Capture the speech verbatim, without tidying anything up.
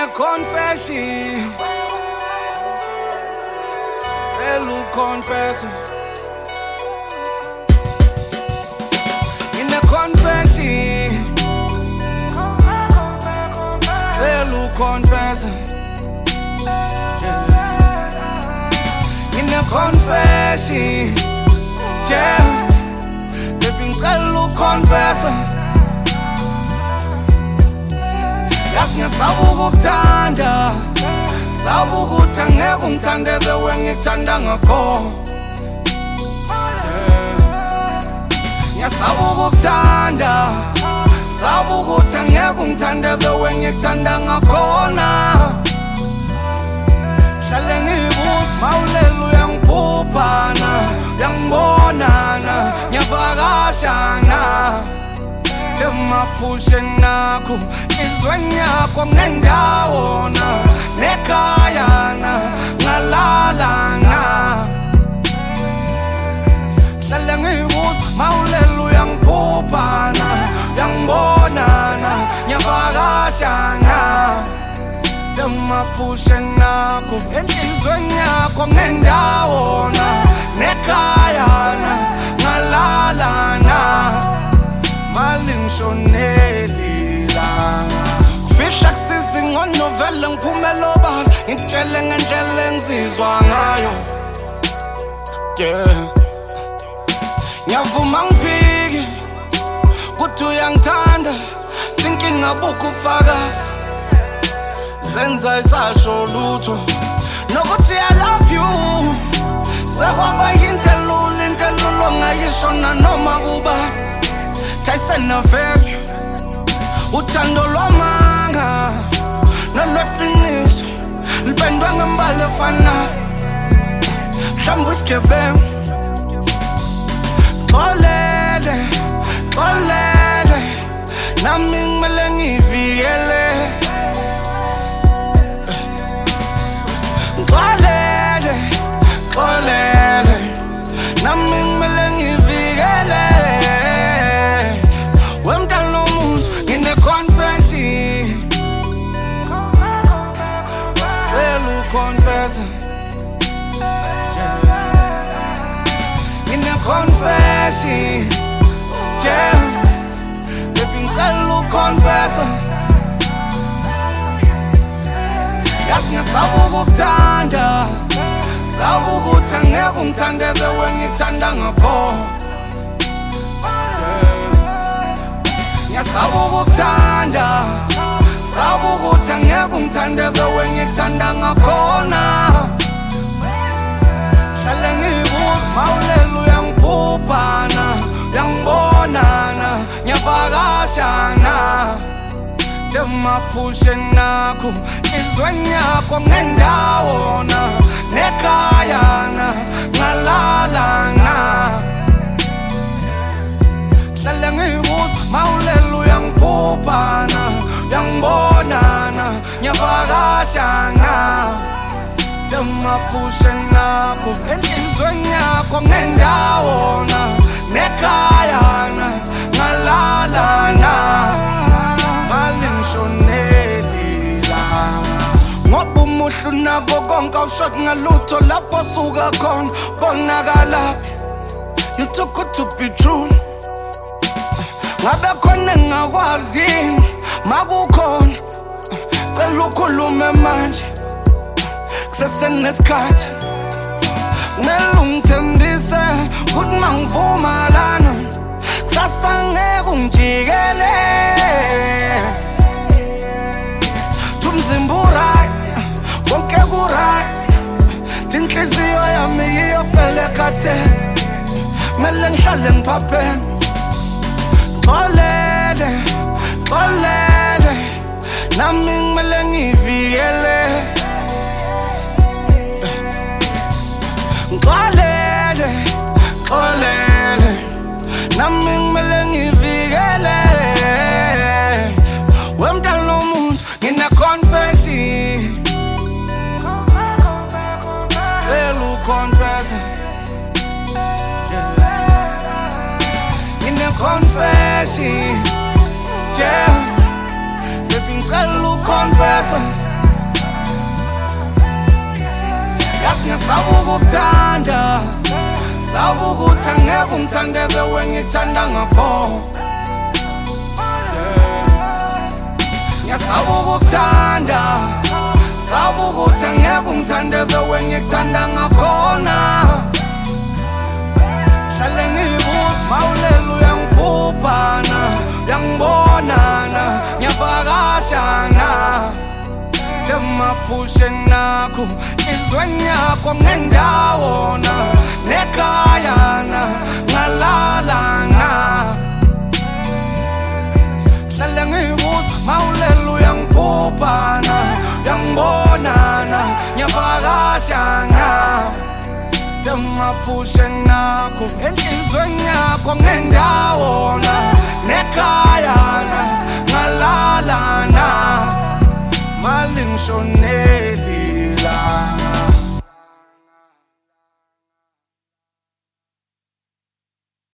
confession, Elu confessing. In the confession, Elu confessing. In the confession, yeah, they've been Elu confessing. Yasnya sabukuthanda sabukuthi angeke ungithande the way ngikuthanda ngakho Ngiyasabukuthanda sabukuthi angeke ungithande the way ngikuthanda ngakhona Hlale ngibuza mawulela uyangiphuphana uyangibonana ngiyavakashana Temapushe nakho izweni yakho ngendawona nekhayana ngalalana Hlale ngibuza mawulela uyangiphuphana uyangibonana ngiyavakashana Temapushe nakho izweni yakho ngendawona nekhayana ngalalana Malingshoneli la Kufihla kusiza ingcono vele ngiphumela obala Ngitshele ngendlela engizizwa ngayo Yeah Ngiyavuma ngiphike Kuthi uyangithanda Thinking abukho ubufakazi Zenza isasho lutho Nokuthi I love you Sekwaba yinto elula into elula ongayishona noma kuba Tyson na value Uthando lwamanga Nolweqiniso Lipendwe ngembala efanayo Mhlawumbe isigebengu Xolele, xolele Nami ngimele ngivikele Xolele, xolele Nami ngimele ngivikele Confessing in the confession, yeah, they've been Elu confessing. Yasnya sabukuthanda, sabukuthi angeke ungithande the way ngikuthanda ngakho. Ngiyasabukuthanda, sabukuthi angeke ungithande the way ngikuthanda ngakhona Hlale ngibuza mawulela uyangiphuphana uyangibonana ngiyavakashana Temapushe nakho izweni yakho ngendawona nekhayana ngalalana Hlale ngibuza mawulela uyangiphuphana uyangibonana ngiyavakashana Temapushe nakho enhlizweni yakho ngendawona nekhayana ngalalana Malingshoneli la Ngoba umuhlu nako konke awushoti ngalutho lapho suka khona bonakalaphi You took it to be true Ngabe khona engakwazi makukhona Cela ukhulume manje Kusesenesikhathi Kumele ungithembise ukuthi mangivuma lana Kusasa ngeke ungijikele Umzimba uright konke ku-right Inhliziyo yami iyopele khathele Kumele ngihlale ngiphapheme Xolele, xolele Nami ngimele ngivikele Xolele, xolele Nami ngimele ngivikele Wemntana womuntu ngine-confession Elu confessing Ngine-confession Yeah Baby ngicela ukonfessa yazi ngiyasabuka ukuthanda sabuka ukuthi angeke ungithande the way ngithanda ngakho ngiyasabuka ukuthanda sabuka ukuthi angeke ungithande the way ngithanda ngakhona hlale ngibuza mawulela uyangiphuphana uyangibonana ngiyavakashana Temaphushe nakho izweni yakho ngendawona nekhayana ngalalana hlale ngibuza mawulela uyangiphuphana uyangibonana ngiyavakashana Temaphushe nakho enhlizweni yakho ngendawona nekhayana ngalalana Maling shone